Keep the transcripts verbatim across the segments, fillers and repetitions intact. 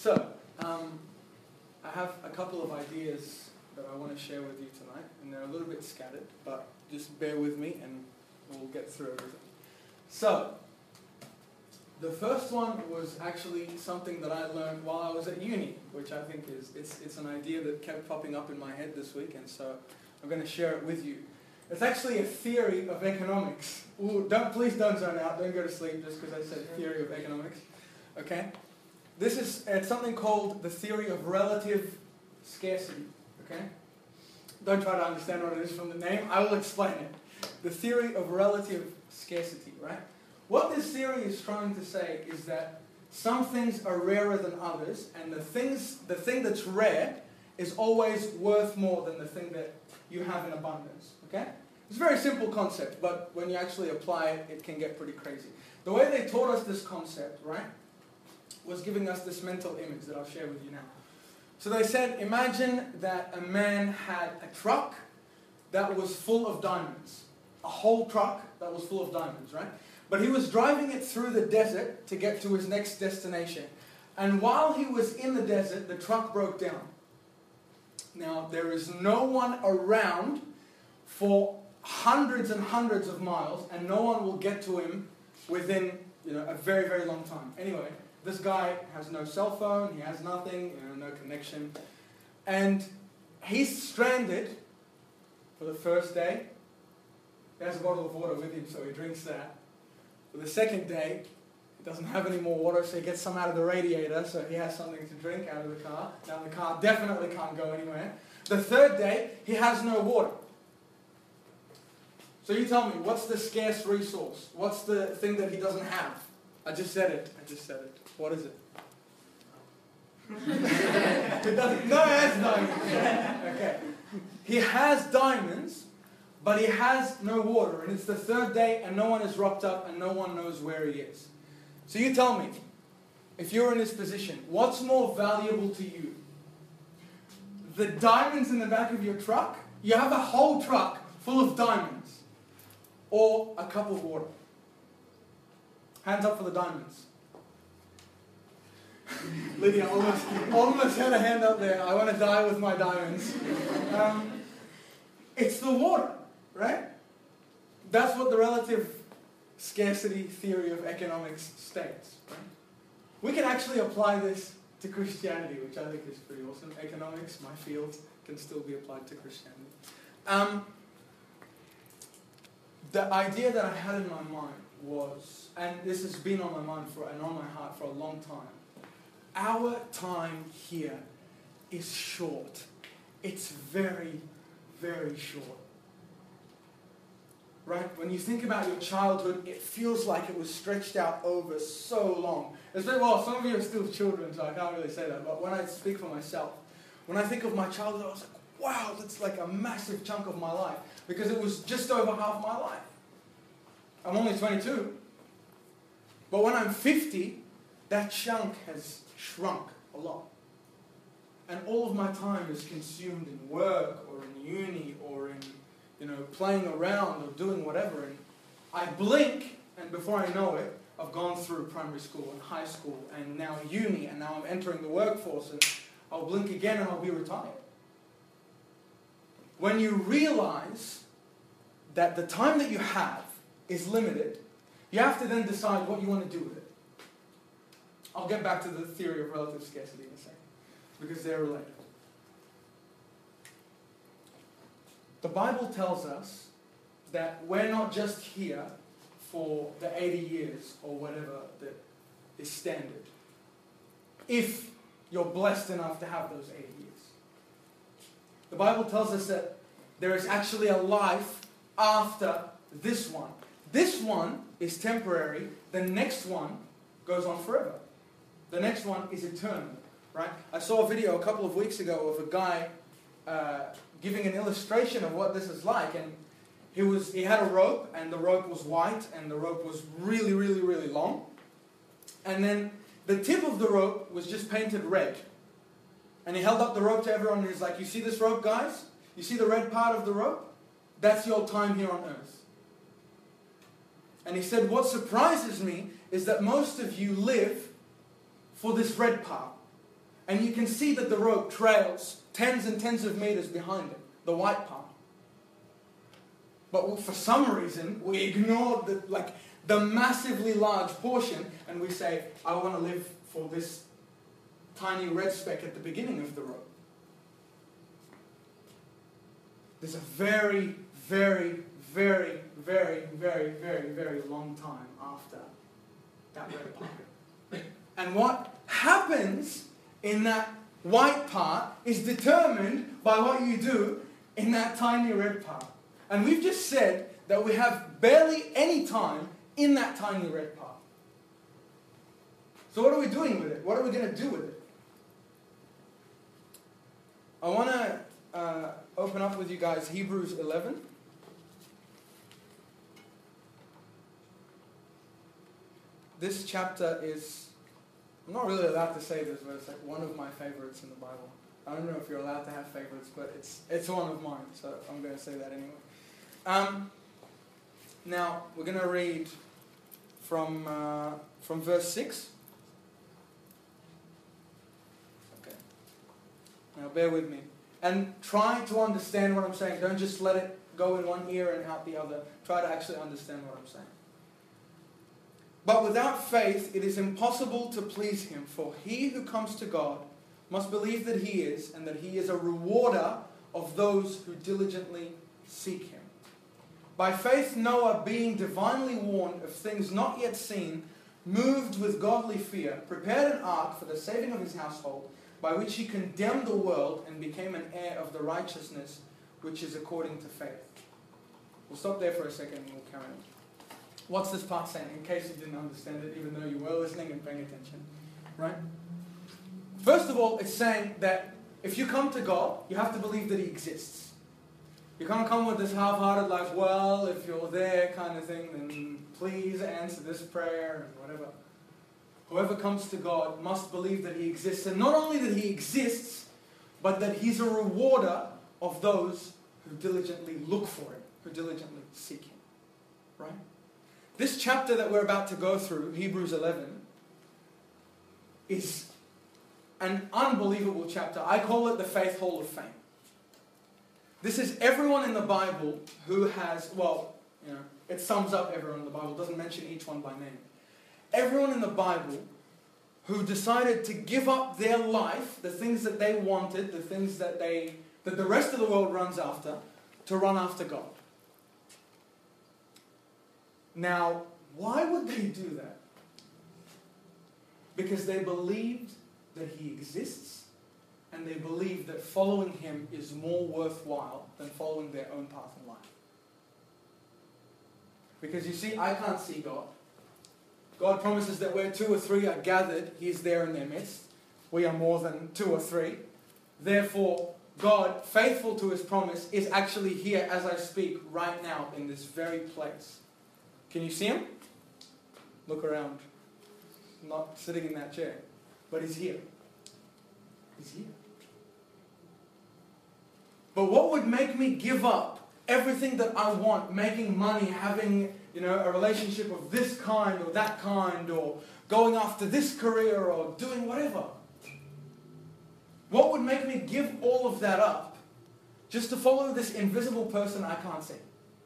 So, um, I have a couple of ideas that I want to share with you tonight, and they're a little bit scattered, but just bear with me and we'll get through everything. So, the first one was actually something that I learned while I was at uni, which I think is, it's, it's an idea that kept popping up in my head this week, and so I'm going to share it with you. It's actually a theory of economics. Ooh, don't, please don't zone out, don't go to sleep just because I said theory of economics. Okay? This is it's something called the theory of relative scarcity. Okay? Don't try to understand what it is from the name, I will explain it. The theory of relative scarcity, right? What this theory is trying to say is that some things are rarer than others, and the things, the thing that's rare is always worth more than the thing that you have in abundance. Okay? It's a very simple concept, but when you actually apply it, it can get pretty crazy. The way they taught us this concept, right, was giving us this mental image that I'll share with you now. So they said, imagine that a man had a truck that was full of diamonds. A whole truck that was full of diamonds, right? But he was driving it through the desert to get to his next destination. And while he was in the desert, the truck broke down. Now, there is no one around for hundreds and hundreds of miles, and no one will get to him within, you know, a very, very long time. Anyway, this guy has no cell phone, he has nothing, you know, no connection. And he's stranded for the first day. He has a bottle of water with him, so he drinks that. For the second day, he doesn't have any more water, so he gets some out of the radiator, so he has something to drink out of the car. Now the car definitely can't go anywhere. The third day, he has no water. So you tell me, what's the scarce resource? What's the thing that he doesn't have? I just said it. I just said it. What is it? It doesn't. No, it has diamonds. Okay. He has diamonds, but he has no water. And it's the third day, and no one is rocked up, and no one knows where he is. So you tell me, if you're in this position, what's more valuable to you? The diamonds in the back of your truck? You have a whole truck full of diamonds. Or a cup of water? Hands up for the diamonds. Lydia almost, almost had a hand up there. I want to die with my diamonds. Um, it's the water, right? That's what the relative scarcity theory of economics states. Right? We can actually apply this to Christianity, which I think is pretty awesome. Economics, my field, can still be applied to Christianity. Um, the idea that I had in my mind was, and this has been on my mind for and on my heart for a long time, our time here is short. It's very, very short. Right? When you think about your childhood, it feels like it was stretched out over so long. It's very, well, some of you are still children, so I can't really say that. But when I speak for myself, when I think of my childhood, I was like, wow, that's like a massive chunk of my life. Because it was just over half my life. I'm only twenty-two. But when I'm fifty, that chunk has shrunk a lot. And all of my time is consumed in work or in uni or in, you know, playing around or doing whatever. And I blink, and before I know it, I've gone through primary school and high school and now uni, and now I'm entering the workforce, and I'll blink again and I'll be retired. When you realize that the time that you have is limited, you have to then decide what you want to do with it. I'll get back to the theory of relative scarcity in a second, because they're related. The Bible tells us that we're not just here for the eighty years or whatever that is standard, if you're blessed enough to have those eighty years. The Bible tells us that there is actually a life after this one. This one is temporary. The next one goes on forever. The next one is eternal, right? I saw a video a couple of weeks ago of a guy uh, giving an illustration of what this is like, and he was he had a rope, and the rope was white, and the rope was really, really, really long, and then the tip of the rope was just painted red. And he held up the rope to everyone, and he's like, you see this rope, guys? You see the red part of the rope? That's your time here on earth. And he said, what surprises me is that most of you live for this red part. And you can see that the rope trails tens and tens of meters behind it, the white part. But for some reason, we ignore the, like, the massively large portion, and we say, I want to live for this tiny red speck at the beginning of the rope. There's a very, very, very, very, very, very, very long time after that red part. And what happens in that white part is determined by what you do in that tiny red part. And we've just said that we have barely any time in that tiny red part. So what are we doing with it? What are we going to do with it? I want to uh, open up with you guys Hebrews eleven. This chapter is, I'm not really allowed to say this, but it's like one of my favorites in the Bible. I don't know if you're allowed to have favorites, but it's it's one of mine, so I'm going to say that anyway. Um, now, we're going to read from uh, from verse six. Okay. Now, bear with me. And try to understand what I'm saying. Don't just let it go in one ear and out the other. Try to actually understand what I'm saying. But without faith, it is impossible to please Him. For he who comes to God must believe that He is, and that He is a rewarder of those who diligently seek Him. By faith Noah, being divinely warned of things not yet seen, moved with godly fear, prepared an ark for the saving of his household, by which he condemned the world and became an heir of the righteousness which is according to faith. We'll stop there for a second and we'll carry on. What's this part saying, in case you didn't understand it, even though you were listening and paying attention? Right? First of all, it's saying that if you come to God, you have to believe that He exists. You can't come with this half-hearted, like, well, if you're there kind of thing, then please answer this prayer and whatever. Whoever comes to God must believe that He exists. And not only that He exists, but that He's a rewarder of those who diligently look for Him, who diligently seek Him. Right? This chapter that we're about to go through, Hebrews eleven, is an unbelievable chapter. I call it the Faith Hall of Fame. This is everyone in the Bible who has, well, you know, it sums up everyone in the Bible. It doesn't mention each one by name. Everyone in the Bible who decided to give up their life, the things that they wanted, the things that they, that the rest of the world runs after, to run after God. Now, why would they do that? Because they believed that He exists, and they believed that following Him is more worthwhile than following their own path in life. Because you see, I can't see God. God promises that where two or three are gathered, He is there in their midst. We are more than two or three. Therefore, God, faithful to His promise, is actually here as I speak right now in this very place. Can you see Him? Look around. Not sitting in that chair. But He's here. He's here. But what would make me give up everything that I want, making money, having, you know, a relationship of this kind or that kind, or going after this career or doing whatever? What would make me give all of that up just to follow this invisible person I can't see?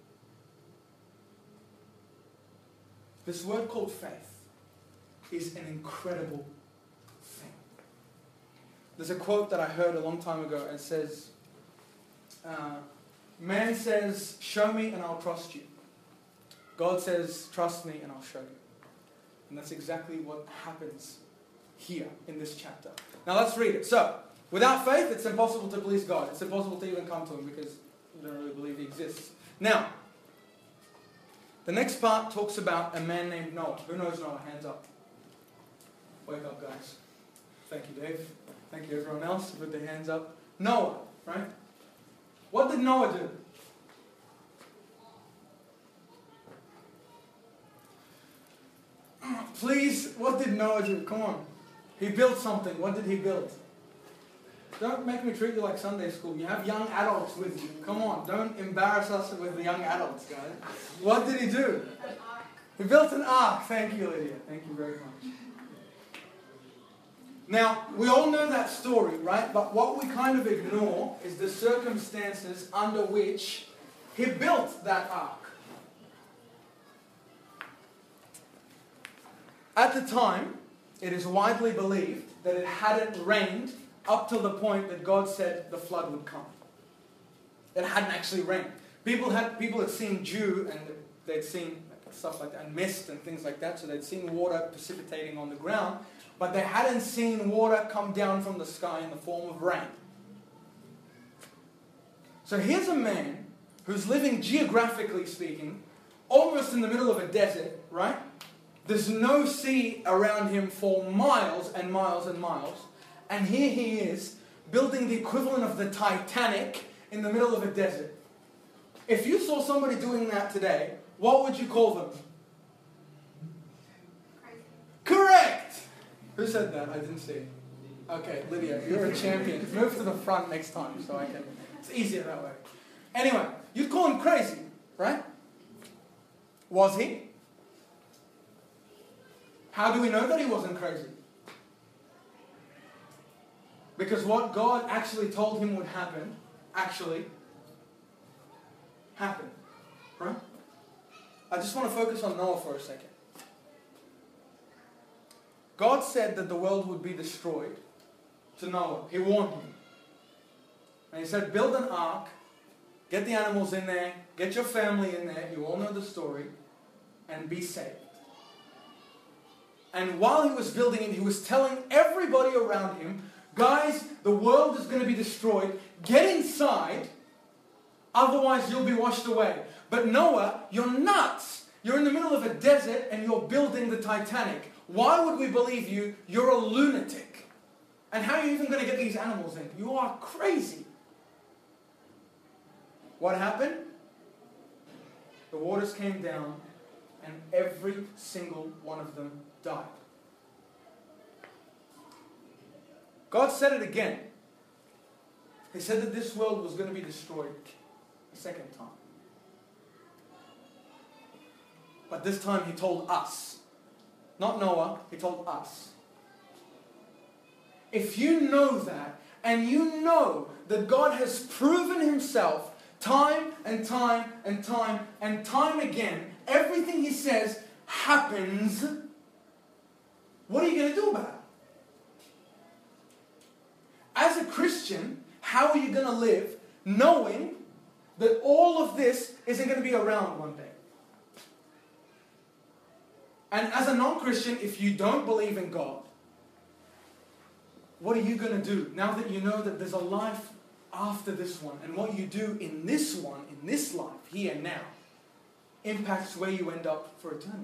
This word called faith is an incredible thing. There's a quote that I heard a long time ago, and it says, uh, man says, show me and I'll trust you. God says, trust me and I'll show you. And that's exactly what happens here in this chapter. Now let's read it. So, without faith, it's impossible to please God. It's impossible to even come to Him because you don't really believe He exists. Now, the next part talks about a man named Noah. Who knows Noah? Hands up. Wake up, guys. Thank you, Dave. Thank you, everyone else, with their hands up. Noah, right? What did Noah do? Please, what did Noah do? Come on. He built something. What did he build? Don't make me treat you like Sunday school. You have young adults with you. Come on, don't embarrass us with the young adults, guys. What did he do? An ark. He built an ark. Thank you, Lydia. Thank you very much. Now, we all know that story, right? But what we kind of ignore is the circumstances under which he built that ark. At the time, it is widely believed that it hadn't rained up till the point that God said the flood would come. It hadn't actually rained. People had people had seen dew and they'd seen stuff like that, and mist and things like that, so they'd seen water precipitating on the ground, but they hadn't seen water come down from the sky in the form of rain. So here's a man who's living, geographically speaking, almost in the middle of a desert, right? There's no sea around him for miles and miles and miles. And here he is, building the equivalent of the Titanic in the middle of a desert. If you saw somebody doing that today, what would you call them? Crazy. Correct! Who said that? I didn't see. Okay, Lydia, you're a champion. Move to the front next time so I can... It's easier that way. Anyway, you'd call him crazy, right? Was he? How do we know that he wasn't crazy? Because what God actually told him would happen, actually happened. Right? I just want to focus on Noah for a second. God said that the world would be destroyed to Noah. He warned him. And he said, build an ark, get the animals in there, get your family in there, you all know the story, and be saved. And while he was building it, he was telling everybody around him, guys, the world is going to be destroyed. Get inside, otherwise you'll be washed away. But Noah, you're nuts. You're in the middle of a desert and you're building the Titanic. Why would we believe you? You're a lunatic. And how are you even going to get these animals in? You are crazy. What happened? The waters came down and every single one of them died. God said it again. He said that this world was going to be destroyed a second time. But this time he told us. Not Noah, he told us. If you know that, and you know that God has proven himself time and time and time and time again, everything he says happens, what are you going to do about it? As a Christian, how are you going to live knowing that all of this isn't going to be around one day? And as a non-Christian, if you don't believe in God, what are you going to do now that you know that there's a life after this one? And what you do in this one, in this life, here and now, impacts where you end up for eternity.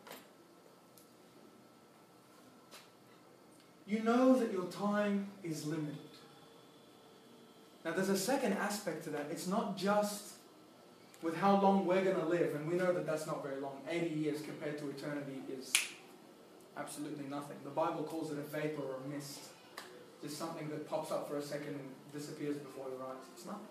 You know that your time is limited. Now there's a second aspect to that. It's not just with how long we're going to live, and we know that that's not very long. eighty years compared to eternity is absolutely nothing. The Bible calls it a vapor or a mist. Just something that pops up for a second and disappears before your eyes. It's nothing.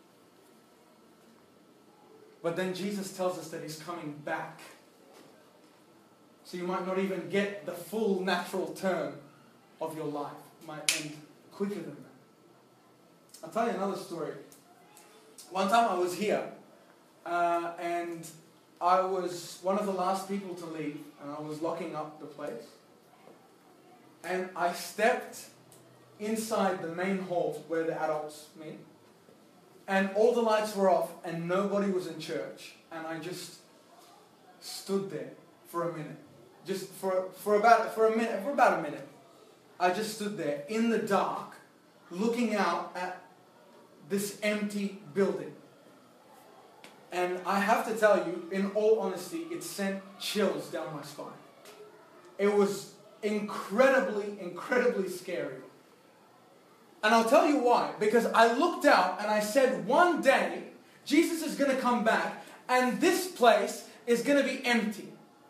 But then Jesus tells us that he's coming back. So you might not even get the full natural term of your life. It might end quicker than that. I'll tell you another story. One time I was here, uh, and I was one of the last people to leave, and I was locking up the place. And I stepped inside the main hall where the adults meet, and all the lights were off, and nobody was in church, and I just stood there for a minute, just for for about for a minute, for about a minute. I just stood there in the dark, looking out at this empty building. And I have to tell you, in all honesty, it sent chills down my spine. It was incredibly, incredibly scary. And I'll tell you why. Because I looked out and I said, one day, Jesus is going to come back and this place is going to be empty.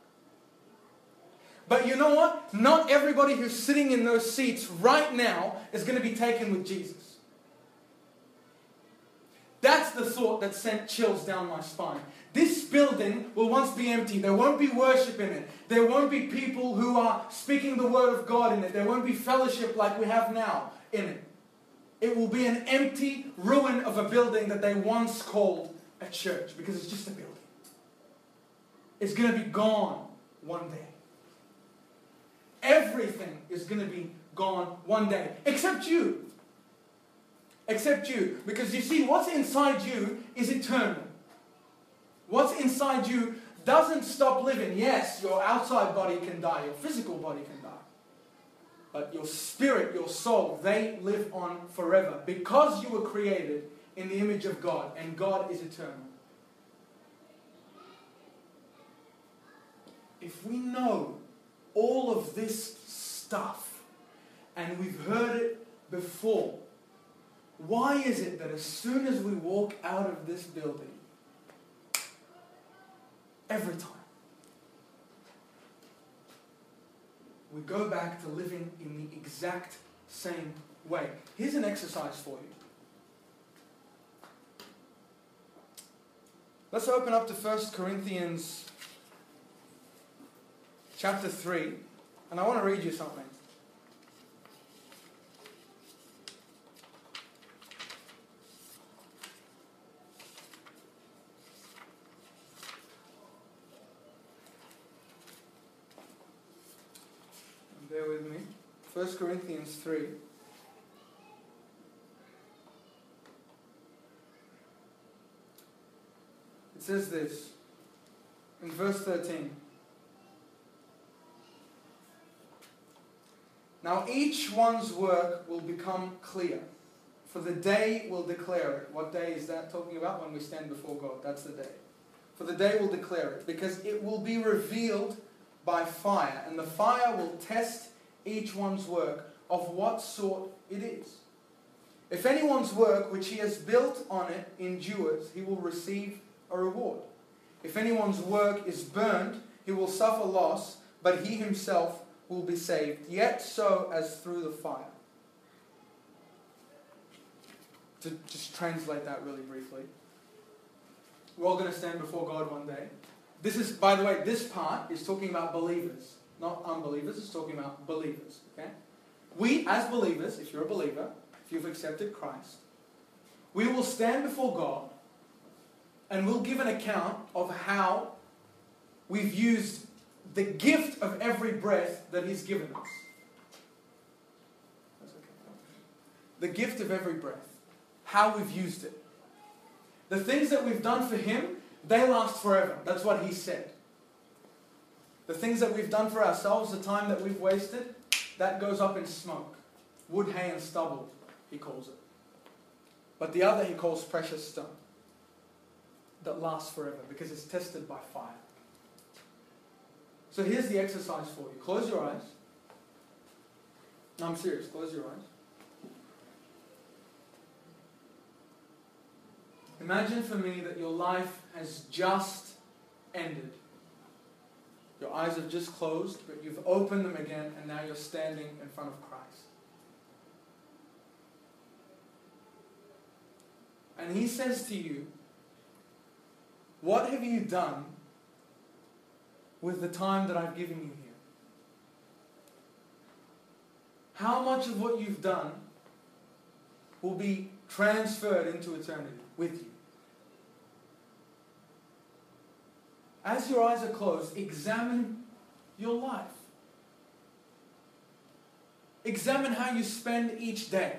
But you know what? Not everybody who's sitting in those seats right now is going to be taken with Jesus. That's the thought that sent chills down my spine. This building will once be empty. There won't be worship in it. There won't be people who are speaking the word of God in it. There won't be fellowship like we have now in it. It will be an empty ruin of a building that they once called a church, because it's just a building. It's going to be gone one day. Everything is going to be gone one day, except you. Except you. Because you see, what's inside you is eternal. What's inside you doesn't stop living. Yes, your outside body can die, your physical body can die. But your spirit, your soul, they live on forever. Because you were created in the image of God, and God is eternal. If we know all of this stuff, and we've heard it before, why is it that as soon as we walk out of this building, every time, we go back to living in the exact same way? Here's an exercise for you. Let's open up to First Corinthians chapter three, and I want to read you something. Bear with me. First Corinthians three. It says this in verse thirteen. Now each one's work will become clear, for the day will declare it. What day is that talking about? When we stand before God. That's the day. For the day will declare it, because it will be revealed by fire, and the fire will test each one's work of what sort it is. If anyone's work which he has built on it endures, he will receive a reward. If anyone's work is burned, he will suffer loss, but he himself will be saved, yet so as through the fire. To just translate that really briefly. We're all going to stand before God one day. This is, by the way, this part is talking about believers, not unbelievers. It's talking about believers. Okay? We, as believers, if you're a believer, if you've accepted Christ, we will stand before God and we'll give an account of how we've used the gift of every breath that He's given us. That's okay. The gift of every breath. How we've used it. The things that we've done for Him, they last forever. That's what He said. The things that we've done for ourselves, the time that we've wasted, that goes up in smoke. Wood, hay and stubble, He calls it. But the other He calls precious stone. That lasts forever because it's tested by fire. So here's the exercise for you. Close your eyes. No, I'm serious. Close your eyes. Imagine for me that your life has just ended. Your eyes have just closed, but you've opened them again, and now you're standing in front of Christ. And He says to you, what have you done with the time that I've given you here? How much of what you've done will be transferred into eternity with you? As your eyes are closed, examine your life. Examine how you spend each day.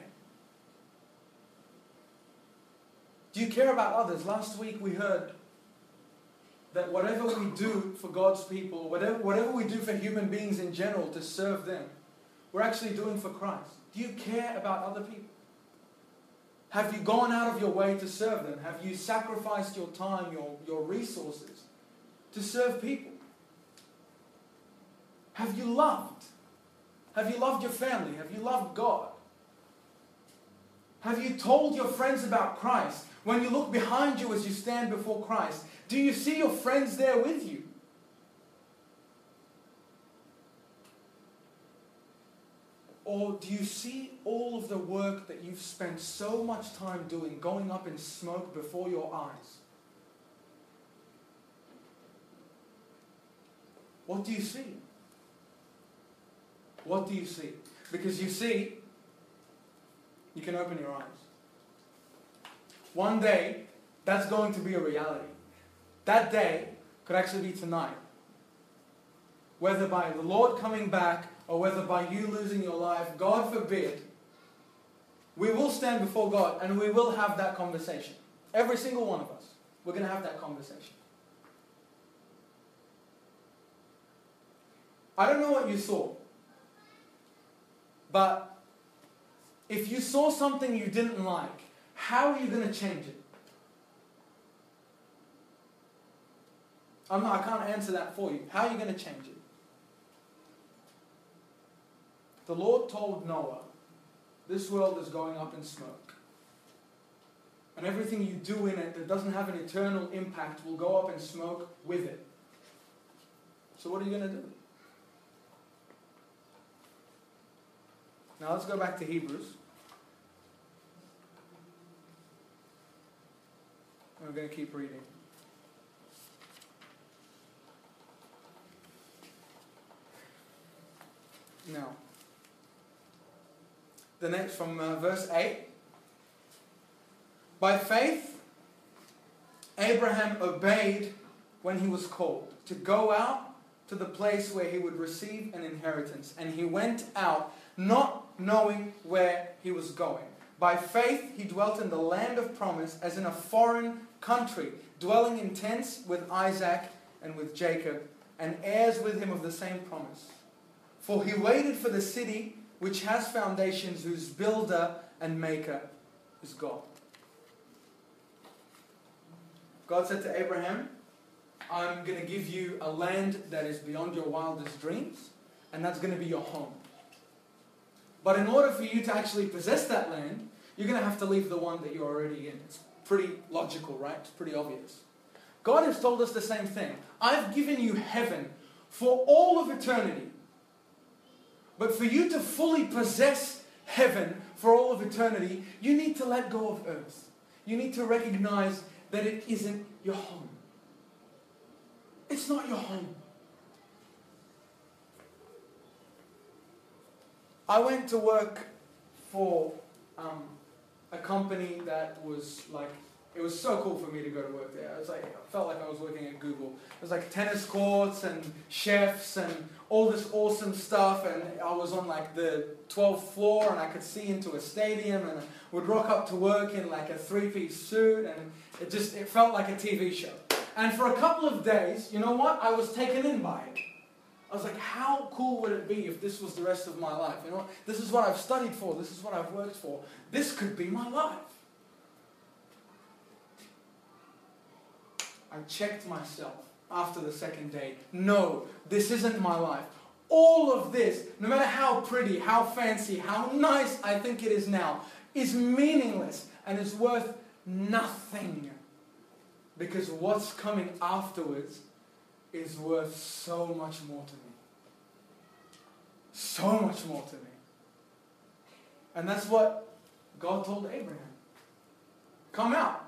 Do you care about others? Last week we heard that whatever we do for God's people, whatever, whatever we do for human beings in general to serve them, we're actually doing for Christ. Do you care about other people? Have you gone out of your way to serve them? Have you sacrificed your time, your, your resources to serve people? Have you loved? Have you loved your family? Have you loved God? Have you told your friends about Christ? When you look behind you as you stand before Christ, do you see your friends there with you? Or do you see all of the work that you've spent so much time doing going up in smoke before your eyes? What do you see? What do you see? Because you see, you can open your eyes. One day, that's going to be a reality. That day could actually be tonight. Whether by the Lord coming back or whether by you losing your life, God forbid, we will stand before God and we will have that conversation. Every single one of us. We're going to have that conversation. I don't know what you saw, but if you saw something you didn't like, how are you going to change it? I'm not, I can't answer that for you. How are you going to change it? The Lord told Noah, this world is going up in smoke. And everything you do in it that doesn't have an eternal impact will go up in smoke with it. So what are you going to do? Now let's go back to Hebrews. We're going to keep reading. Now, the next from uh, verse eight. By faith, Abraham obeyed when he was called to go out to the place where he would receive an inheritance. And he went out not knowing where he was going. By faith, he dwelt in the land of promise as in a foreign country, dwelling in tents with Isaac and with Jacob, and heirs with him of the same promise. For he waited for the city which has foundations, whose builder and maker is God. God said to Abraham, I'm going to give you a land that is beyond your wildest dreams, and that's going to be your home. But in order for you to actually possess that land, you're going to have to leave the one that you're already in. It's pretty logical, right? It's pretty obvious. God has told us the same thing. I've given you heaven for all of eternity. But for you to fully possess heaven for all of eternity, you need to let go of earth. You need to recognize that it isn't your home. It's not your home. I went to work for um, a company that was like, it was so cool for me to go to work there. It was like, I felt like I was working at Google. It was like tennis courts and chefs and all this awesome stuff. And I was on like the twelfth floor and I could see into a stadium and I would rock up to work in like a three-piece suit and it just, it felt like a T V show. And for a couple of days, you know what? I was taken in by it. I was like, how cool would it be if this was the rest of my life? You know what? This is what I've studied for. This is what I've worked for. This could be my life. I checked myself after the second day. No, this isn't my life. All of this, no matter how pretty, how fancy, how nice I think it is now, is meaningless and is worth nothing. Because what's coming afterwards is worth so much more to me. So much more to me. And that's what God told Abraham. Come out.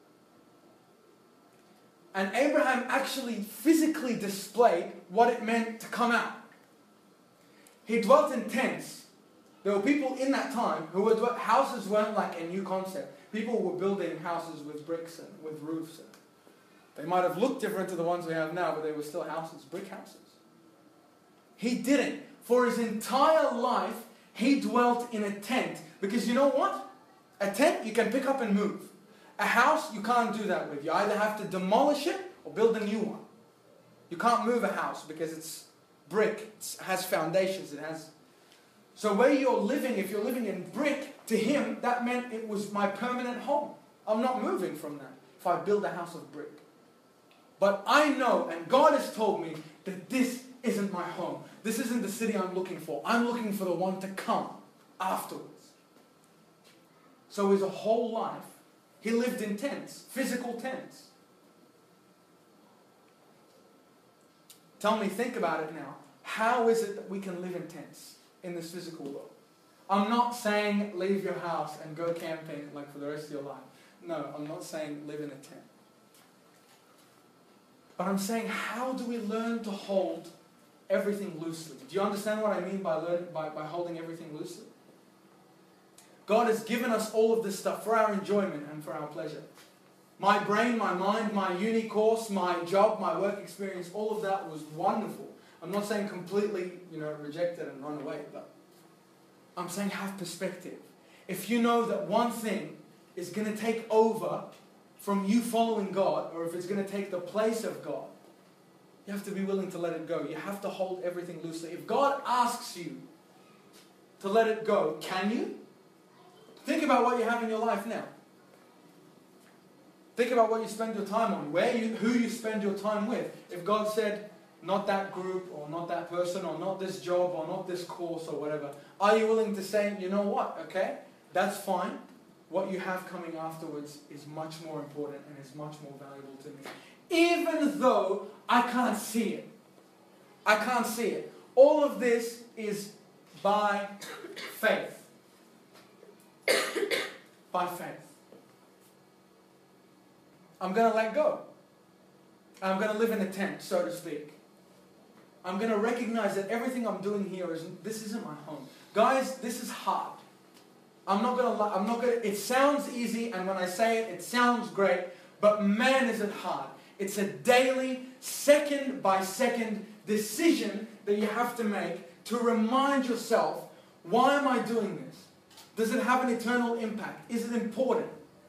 And Abraham actually physically displayed what it meant to come out. He dwelt in tents. There were people in that time who were, houses weren't like a new concept. People were building houses with bricks and with roofs. And they might have looked different to the ones we have now, but they were still houses, brick houses. He didn't. For his entire life, he dwelt in a tent. Because you know what? A tent you can pick up and move. A house, you can't do that with. You either have to demolish it or build a new one. You can't move a house because it's brick. It has foundations. It has. So where you're living, if you're living in brick, to him, that meant it was my permanent home. I'm not moving from that if I build a house of brick. But I know, and God has told me, that this isn't my home. This isn't the city I'm looking for. I'm looking for the one to come afterwards. So his whole life, he lived in tents, physical tents. Tell me, think about it now. How is it that we can live in tents in this physical world? I'm not saying leave your house and go camping like for the rest of your life. No, I'm not saying live in a tent. But I'm saying, how do we learn to hold everything loosely. Do you understand what I mean by, learn, by, by holding everything loosely? God has given us all of this stuff for our enjoyment and for our pleasure. My brain, my mind, my uni course, my job, my work experience, all of that was wonderful. I'm not saying completely, you know, reject it and run away, but I'm saying have perspective. If you know that one thing is going to take over from you following God, or if it's going to take the place of God, you have to be willing to let it go. You have to hold everything loosely. If God asks you to let it go, can you? Think about what you have in your life now. Think about what you spend your time on, where you, who you spend your time with. If God said, not that group, or not that person, or not this job, or not this course, or whatever, are you willing to say, you know what, okay, that's fine. What you have coming afterwards is much more important and is much more valuable to me. Even though I can't see it. I can't see it. All of this is by faith. By faith. I'm going to let go. I'm going to live in a tent, so to speak. I'm going to recognize that everything I'm doing here is, this isn't my home. Guys, this is hard. I'm not going to, I'm not going to, it sounds easy, and when I say it, it sounds great, but man, is it hard. It's a daily, second by second decision that you have to make to remind yourself, why am I doing this? Does it have an eternal impact? Is it important?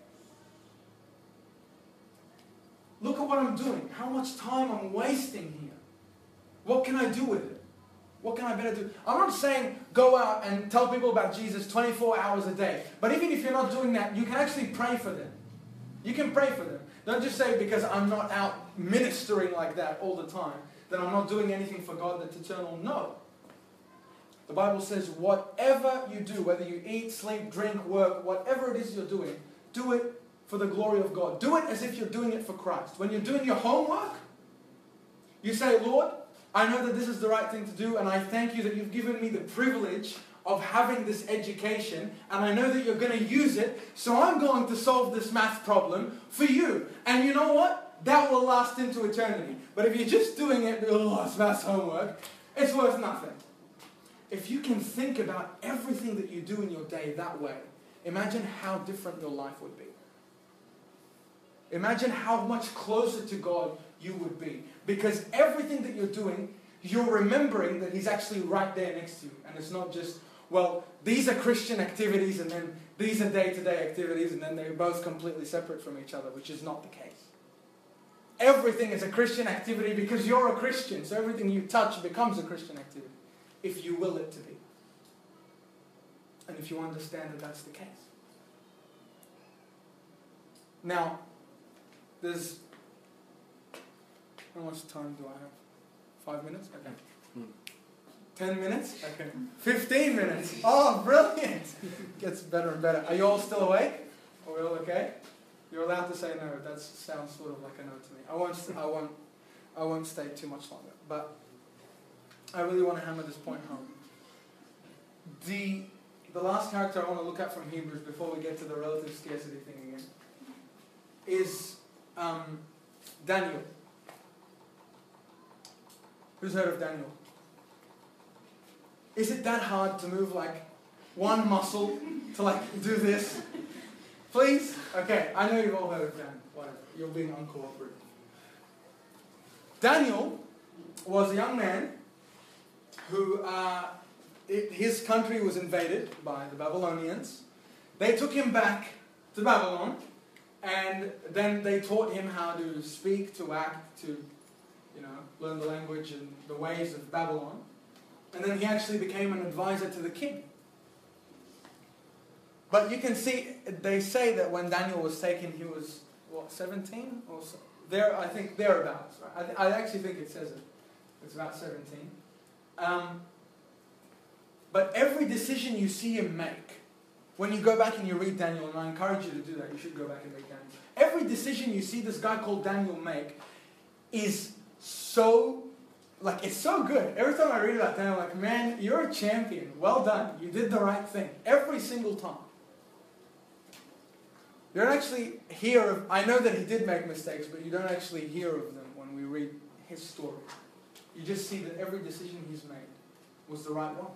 Look at what I'm doing. How much time I'm wasting here. What can I do with it? What can I better do? I'm not saying go out and tell people about Jesus twenty-four hours a day. But even if you're not doing that, you can actually pray for them. You can pray for them. Don't just say because I'm not out ministering like that all the time, that I'm not doing anything for God that's eternal. No. The Bible says whatever you do, whether you eat, sleep, drink, work, whatever it is you're doing, do it for the glory of God. Do it as if you're doing it for Christ. When you're doing your homework, you say, Lord, I know that this is the right thing to do, and I thank you that you've given me the privilege of having this education, and I know that you're going to use it, so I'm going to solve this math problem for you. And you know what? That will last into eternity. But if you're just doing it, oh, it's math homework, it's worth nothing. If you can think about everything that you do in your day that way, imagine how different your life would be. Imagine how much closer to God you would be. Because everything that you're doing, you're remembering that He's actually right there next to you. And it's not just, well, these are Christian activities and then these are day-to-day activities and then they're both completely separate from each other, which is not the case. Everything is a Christian activity because you're a Christian. So everything you touch becomes a Christian activity, if you will it to be. And if you understand that that's the case. Now, there's... How much time do I have? Five minutes? Okay. Hmm. Ten minutes? Okay. Fifteen minutes. Oh, brilliant! Gets better and better. Are you all still awake? Are we all okay? You're allowed to say no. That sounds sort of like a no to me. I won't. I won't. I won't stay too much longer. But I really want to hammer this point home. The the last character I want to look at from Hebrews before we get to the relative scarcity thing again is um, Daniel. Who's heard of Daniel? Is it that hard to move like one muscle to like do this? Please? Okay, I know you've all heard of Daniel. Whatever. You're being uncooperative. Daniel was a young man who, uh, it, his country was invaded by the Babylonians. They took him back to Babylon, and then they taught him how to speak, to act, to you know, learn the language and the ways of Babylon. And then he actually became an advisor to the king. But you can see, they say that when Daniel was taken, he was, what, seventeen? Or so? There, I think thereabouts. Right? I, th- I actually think it says it. It's about seventeen. Um, but every decision you see him make, when you go back and you read Daniel, and I encourage you to do that, you should go back and read Daniel. Every decision you see this guy called Daniel make is so, like, it's so good. Every time I read about Daniel, I'm like, man, you're a champion. Well done. You did the right thing. Every single time. You don't actually hear of, I know that he did make mistakes, but you don't actually hear of them when we read his story. you just see that every decision he's made was the right one.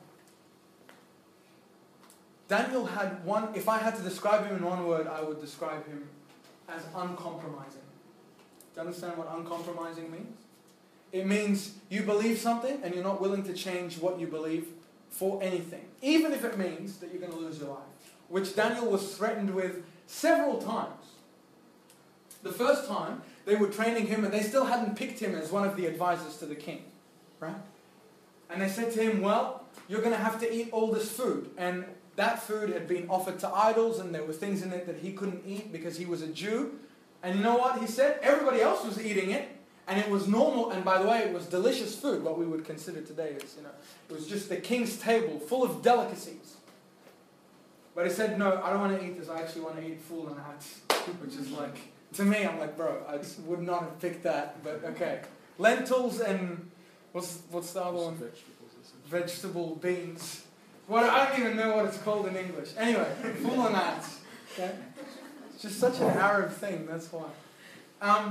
Daniel had one, if I had to describe him in one word, I would describe him as uncompromising. Do you understand what uncompromising means? It means you believe something and you're not willing to change what you believe for anything. Even if it means that you're going to lose your life. Which Daniel was threatened with several times. The first time, they were training him and they still hadn't picked him as one of the advisors to the king. Right? And they said to him, well, you're going to have to eat all this food. And that food had been offered to idols and there were things in it that he couldn't eat because he was a Jew. And you know what he said? Everybody else was eating it. And it was normal, and by the way, it was delicious food, what we would consider today is, you know, it was just the king's table full of delicacies. But he said, no, I don't want to eat this, I actually want to eat full and hats, which is like, to me, I'm like, bro, I just would not have picked that, but okay. Lentils and, what's what's the other one? Vegetables. Vegetable beans. What, I don't even know what it's called in English. Anyway, full and hats. Okay? It's just such an Arab thing, that's why. Um...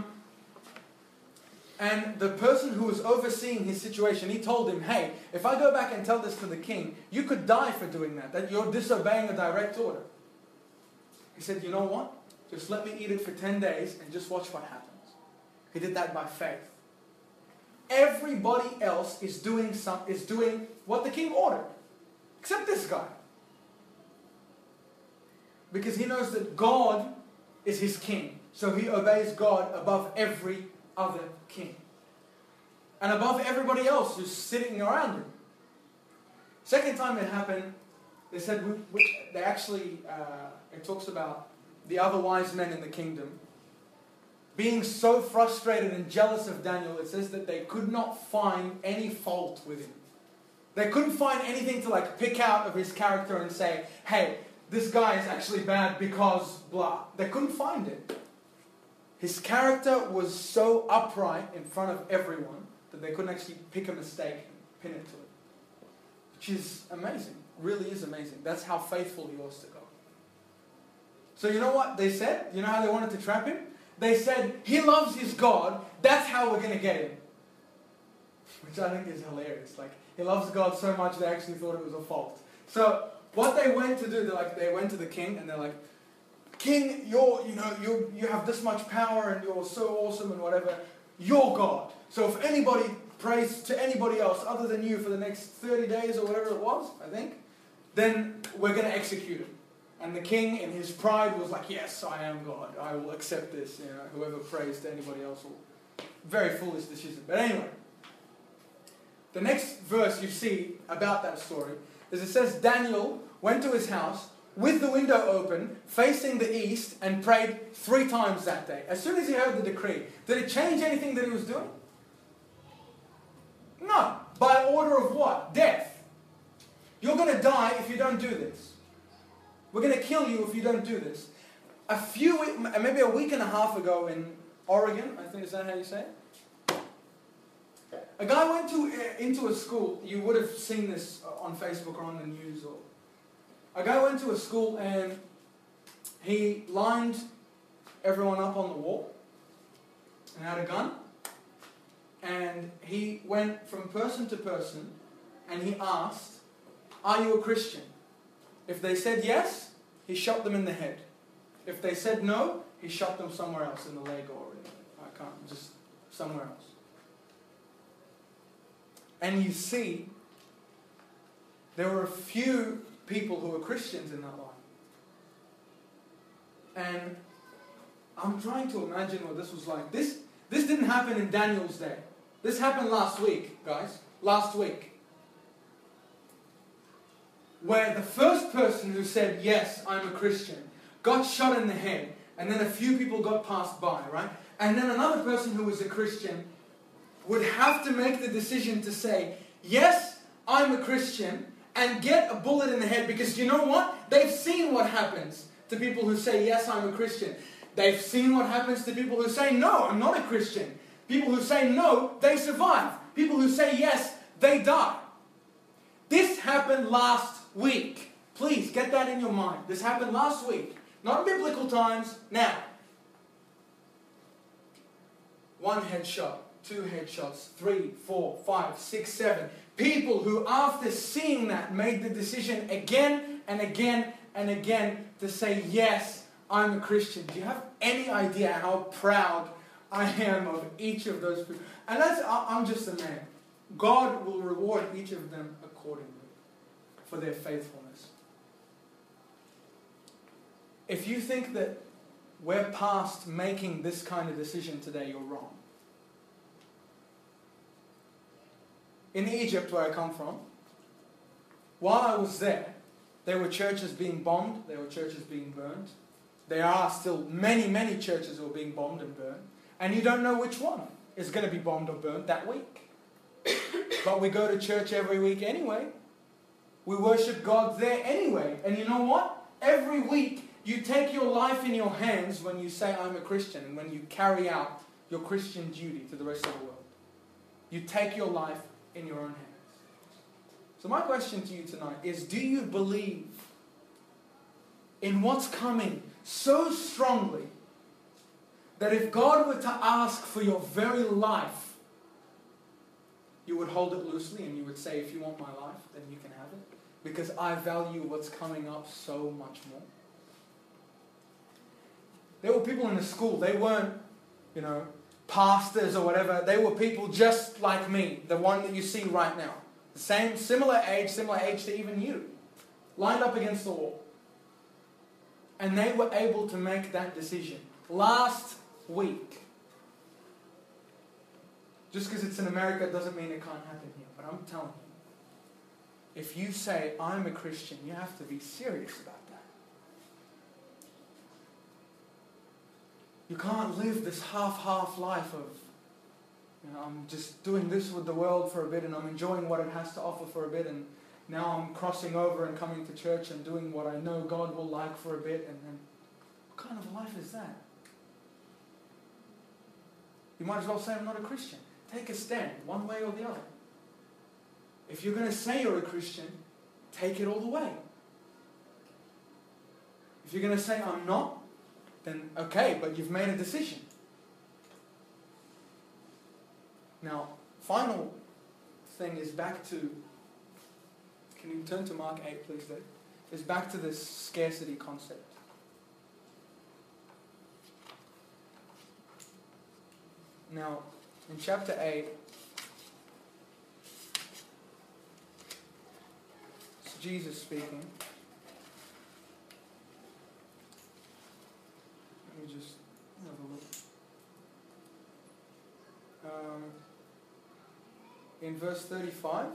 And the person who was overseeing his situation, he told him, hey, if I go back and tell this to the king, you could die for doing that, that you're disobeying a direct order. He said, you know what? Just let me eat it for ten days and just watch what happens. He did that by faith. Everybody else is doing, some, is doing what the king ordered, except this guy. Because he knows that God is his king, so he obeys God above every other king. And above everybody else who's sitting around him. Second time it happened, they said, we, we, they actually, uh, it talks about the other wise men in the kingdom being so frustrated and jealous of Daniel, it says that they could not find any fault with him. They couldn't find anything to like pick out of his character and say, hey, this guy is actually bad because blah. They couldn't find it. His character was so upright in front of everyone that they couldn't actually pick a mistake and pin it to it. Which is amazing. Really is amazing. That's how faithful he was to God. So you know what they said? You know how they wanted to trap him? They said, he loves his God, that's how we're going to get him. Which I think is hilarious. Like, he loves God so much they actually thought it was a fault. So what they went to do, they like they went to the king and they're like, King, you're, you know, you you have this much power and you're so awesome and whatever. You're God. So if anybody prays to anybody else other than you for the next thirty days or whatever it was, I think, then we're going to execute him. And the king, in his pride, was like, yes, I am God. I will accept this. You know, whoever prays to anybody else will. Very foolish decision. But anyway, the next verse you see about that story is it says Daniel went to his house with the window open, facing the east, and prayed three times that day. As soon as he heard the decree, did it change anything that he was doing? No. By order of what? Death. You're going to die if you don't do this. We're going to kill you if you don't do this. A few, maybe a week and a half ago in Oregon, I think, is that how you say it? A guy went to uh, into a school. You would have seen this on Facebook or on the news or A guy went to a school and he lined everyone up on the wall and had a gun. And he went from person to person and he asked, are you a Christian? If they said yes, he shot them in the head. If they said no, he shot them somewhere else in the leg or in, I can't, just somewhere else. And you see, there were a few people who were Christians in that line. And I'm trying to imagine what this was like. This, this didn't happen in Daniel's day. This happened last week, guys. Last week. Where the first person who said, yes, I'm a Christian, got shot in the head. And then a few people got passed by, right? And then another person who was a Christian would have to make the decision to say, yes, I'm a Christian, and get a bullet in the head, because you know what? They've seen what happens to people who say, yes, I'm a Christian. They've seen what happens to people who say, no, I'm not a Christian. People who say no, they survive. People who say yes, they die. This happened last week. Please, get that in your mind. This happened last week. Not in biblical times, now. One headshot, two headshots, three, four, five, six, seven. People who, after seeing that, made the decision again and again and again to say, yes, I'm a Christian. Do you have any idea how proud I am of each of those people? And that's, I'm just a man. God will reward each of them accordingly for their faithfulness. If you think that we're past making this kind of decision today, you're wrong. In Egypt, where I come from, while I was there, there were churches being bombed, there were churches being burned. There are still many, many churches who are being bombed and burned. And you don't know which one is going to be bombed or burnt that week. But we go to church every week anyway. We worship God there anyway. And you know what? Every week you take your life in your hands when you say, I'm a Christian, and when you carry out your Christian duty to the rest of the world. You take your life in your own hands. So my question to you tonight is, do you believe in what's coming so strongly that if God were to ask for your very life, you would hold it loosely and you would say, if you want my life, then you can have it, because I value what's coming up so much more? There were people in the school, they weren't, you know, pastors or whatever. They were people just like me, the one that you see right now. The same, similar age, similar age to even you, lined up against the wall. And they were able to make that decision last week. Just because it's in America doesn't mean it can't happen here. But I'm telling you, if you say, I'm a Christian, you have to be serious about that. You can't live this half-half life of, you know, I'm just doing this with the world for a bit and I'm enjoying what it has to offer for a bit, and now I'm crossing over and coming to church and doing what I know God will like for a bit, and then what kind of life is that? You might as well say, I'm not a Christian. Take a stand, one way or the other. If you're going to say you're a Christian, take it all the way. If you're going to say, I'm not, then okay, but you've made a decision. Now, final thing is back to, can you turn to Mark eight, please, Dave? Is back to this scarcity concept. Now, in chapter eight, it's Jesus speaking. Let me just have a look. Um, in verse thirty-five,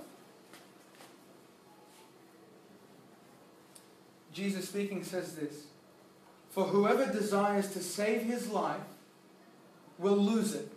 Jesus speaking says this: for whoever desires to save his life will lose it.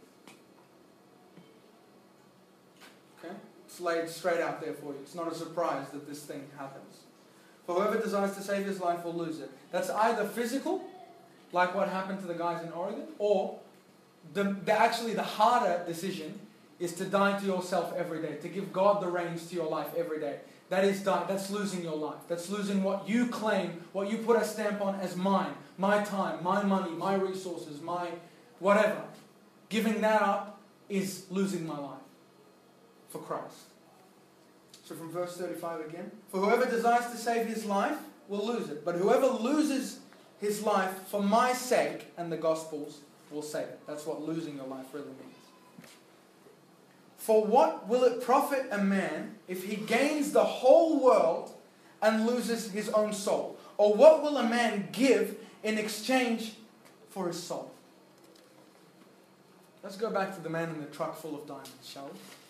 Okay? It's laid straight out there for you. It's not a surprise that this thing happens. For whoever desires to save his life will lose it. That's either physical, like what happened to the guys in Oregon, or the, the actually the harder decision is to die to yourself every day, to give God the reins to your life every day. That is die, that's losing your life. That's losing what you claim, what you put a stamp on as mine, my time, my money, my resources, my whatever. Giving that up is losing my life for Christ. So from verse thirty-five again. For whoever desires to save his life will lose it. But whoever loses his life for my sake and the gospel's will save it. That's what losing your life really means. For what will it profit a man if he gains the whole world and loses his own soul? Or what will a man give in exchange for his soul? Let's go back to the man in the truck full of diamonds, shall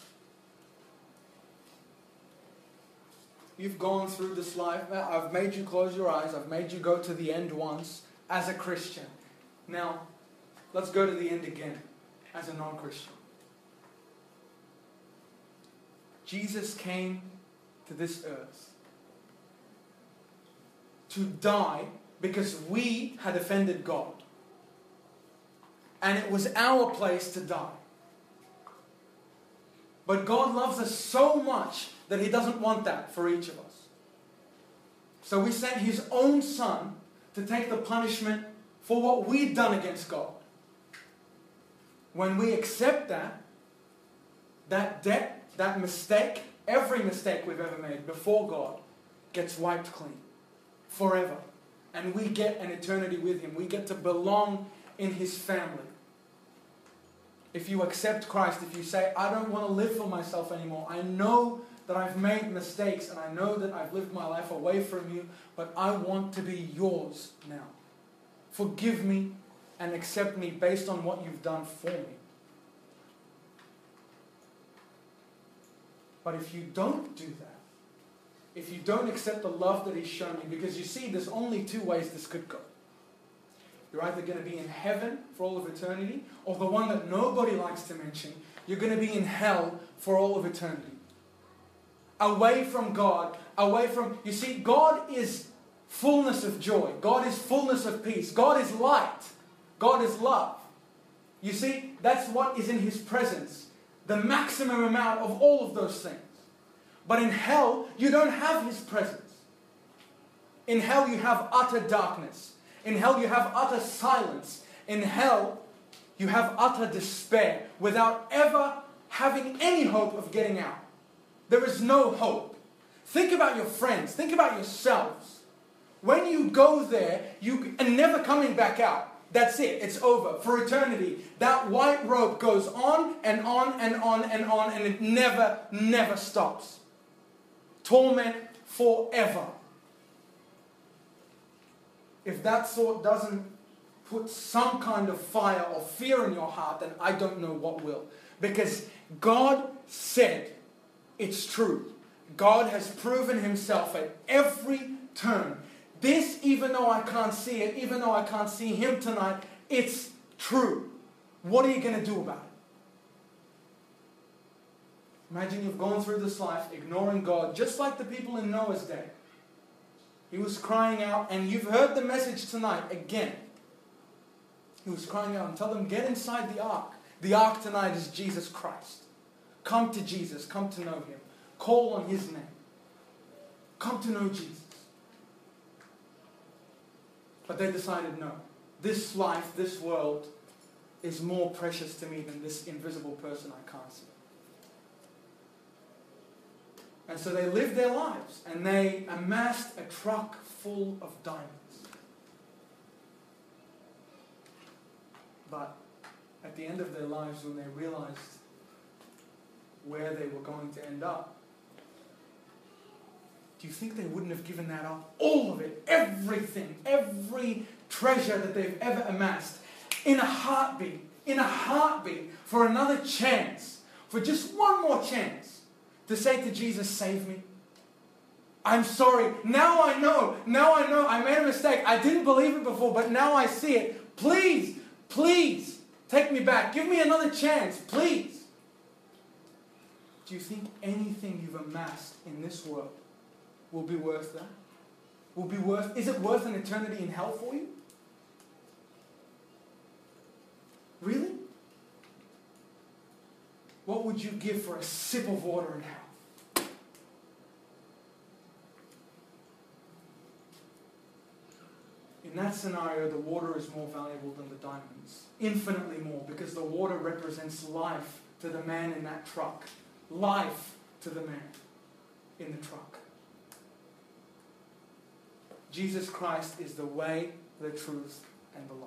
we? You've gone through this life. I've made you close your eyes. I've made you go to the end once as a Christian. Now, let's go to the end again as a non-Christian. Jesus came to this earth to die because we had offended God. And it was our place to die. But God loves us so much that He doesn't want that for each of us. So we sent His own Son to take the punishment for what we'd done against God. when we accept that, that debt, that mistake, every mistake we've ever made before God gets wiped clean forever. And we get an eternity with Him. We get to belong in His family. If you accept Christ, if you say, I don't want to live for myself anymore. I know that I've made mistakes and I know that I've lived my life away from you, but I want to be yours now. Forgive me and accept me based on what you've done for me. But if you don't do that, if you don't accept the love that He's shown you, because you see, there's only two ways this could go. You're either going to be in heaven for all of eternity, or the one that nobody likes to mention, you're going to be in hell for all of eternity. Away from God, away from... You see, God is fullness of joy. God is fullness of peace. God is light. God is love. You see, that's what is in His presence. The maximum amount of all of those things. But in hell, you don't have His presence. In hell, you have utter darkness. In hell, you have utter silence. In hell, you have utter despair without ever having any hope of getting out. There is no hope. Think about your friends. Think about yourselves. When you go there, you are never coming back out. That's it. It's over. For eternity, that white rope goes on and on and on and on, and it never, never stops. Torment forever. If that thought doesn't put some kind of fire or fear in your heart, then I don't know what will. Because God said it's true. God has proven Himself at every turn. This, even though I can't see it, even though I can't see Him tonight, it's true. What are you going to do about it? Imagine you've gone through this life ignoring God, just like the people in Noah's day. He was crying out, and you've heard the message tonight again. He was crying out and tell them, get inside the ark. The ark tonight is Jesus Christ. Come to Jesus. Come to know Him. Call on His name. Come to know Jesus. But they decided, no. This life, this world is more precious to me than this invisible person I can't see. And so they lived their lives, and they amassed a truck full of diamonds. But at the end of their lives, when they realized where they were going to end up, do you think they wouldn't have given that up? All of it, everything, every treasure that they've ever amassed, in a heartbeat, in a heartbeat, for another chance, for just one more chance, to say to Jesus, save me. I'm sorry. Now I know. Now I know. I made a mistake. I didn't believe it before, but now I see it. Please, please, take me back. Give me another chance, please. Do you think anything you've amassed in this world will be worth that? Will be worth, is it worth an eternity in hell for you? Really? What would you give for a sip of water in hell? In that scenario, the water is more valuable than the diamonds. Infinitely more, because the water represents life to the man in that truck. Life to the man in the truck. Jesus Christ is the way, the truth, and the life.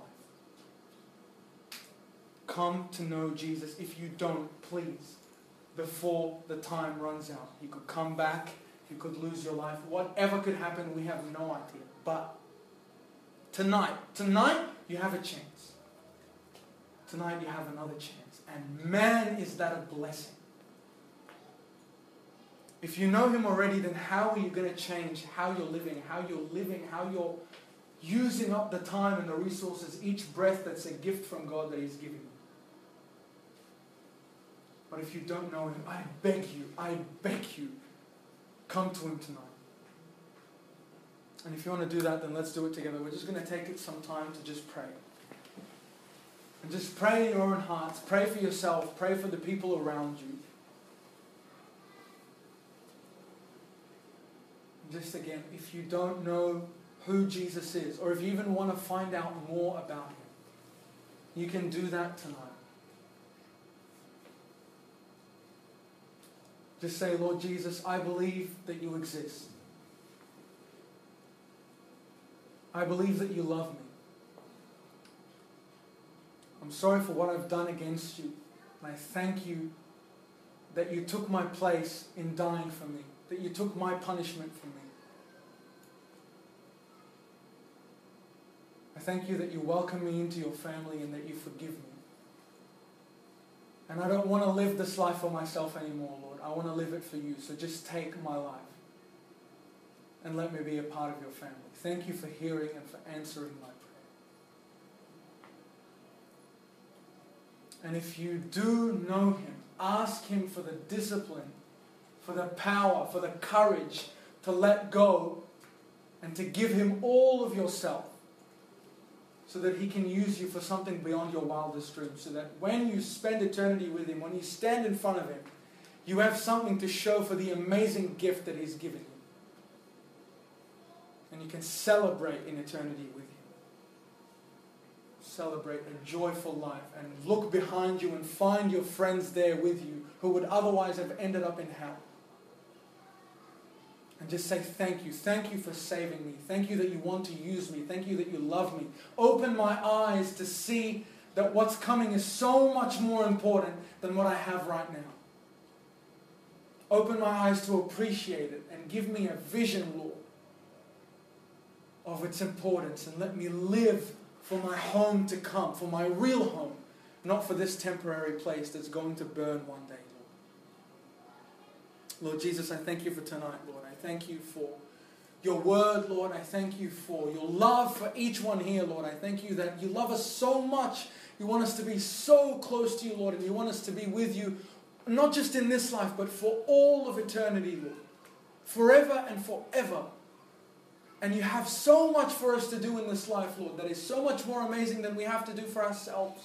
Come to know Jesus. If you don't, please, before the time runs out. You could come back, you could lose your life. Whatever could happen, we have no idea. But tonight, tonight you have a chance. Tonight you have another chance. And man, is that a blessing. If you know Him already, then how are you going to change how you're living, how you're living, how you're using up the time and the resources, each breath that's a gift from God that He's giving you. But if you don't know Him, I beg you, I beg you, come to Him tonight. And if you want to do that, then let's do it together. We're just going to take it some time to just pray. And just pray in your own hearts. Pray for yourself. Pray for the people around you. Just again, if you don't know who Jesus is, or if you even want to find out more about Him, you can do that tonight. Just say, Lord Jesus, I believe that you exist. I believe that you love me. I'm sorry for what I've done against you. And I thank you that you took my place in dying for me, that you took my punishment for me. I thank you that you welcome me into your family and that you forgive me. And I don't want to live this life for myself anymore, Lord. I want to live it for you. So just take my life and let me be a part of your family. Thank you for hearing and for answering my prayer. And if you do know him, ask him for the discipline, for the power, for the courage to let go and to give him all of yourself so that he can use you for something beyond your wildest dreams. So that when you spend eternity with him, when you stand in front of him, you have something to show for the amazing gift that he's given you. And you can celebrate in eternity with him. Celebrate a joyful life and look behind you and find your friends there with you who would otherwise have ended up in hell. And just say thank you. Thank you for saving me. Thank you that you want to use me. Thank you that you love me. Open my eyes to see that what's coming is so much more important than what I have right now. Open my eyes to appreciate it and give me a vision, Lord, of its importance, and let me live for my home to come, for my real home, not for this temporary place that's going to burn one day, Lord. Lord Jesus, I thank you for tonight, Lord. I thank you for your word, Lord. I thank you for your love for each one here, Lord. I thank you that you love us so much. You want us to be so close to you, Lord, and you want us to be with you, not just in this life, but for all of eternity, Lord. Forever and forever. And you have so much for us to do in this life, Lord, that is so much more amazing than we have to do for ourselves.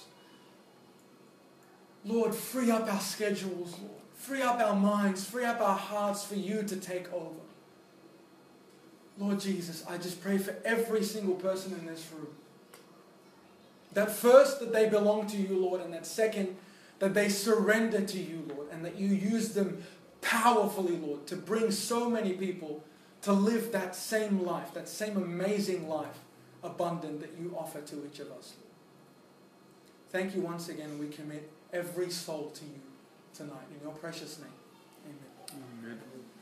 Lord, free up our schedules, Lord. Free up our minds, free up our hearts for you to take over. Lord Jesus, I just pray for every single person in this room. That first, that they belong to you, Lord, and that second, that they surrender to you, Lord, and that you use them powerfully, Lord, to bring so many people to live that same life, that same amazing life, abundant, that you offer to each of us. Thank you once again. We commit every soul to you tonight. In your precious name. Amen. Amen.